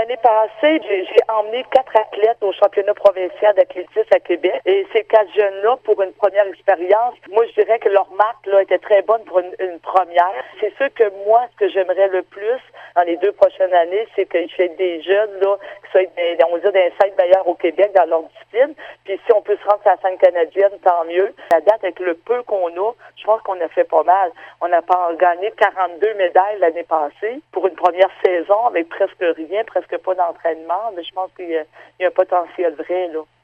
L'année passée, j'ai emmené 4 athlètes au championnat provincial d'athlétisme à Québec. Et ces 4 jeunes-là, pour une première expérience, moi, je dirais que leur marque là était très bonne pour une première. C'est sûr que moi, ce que j'aimerais le plus dans les 2 prochaines années, c'est que je fais des jeunes là qui soient on va dire des 5 meilleurs au Québec dans leur discipline. Puis si on peut se rendre à la scène canadienne, tant mieux. La date, avec le peu qu'on a, je pense qu'on a fait pas mal. On a gagné 42 médailles l'année passée pour une première saison avec presque rien, presque pas d'entraînement. Mais je pense qu'il y a un potentiel vrai, là.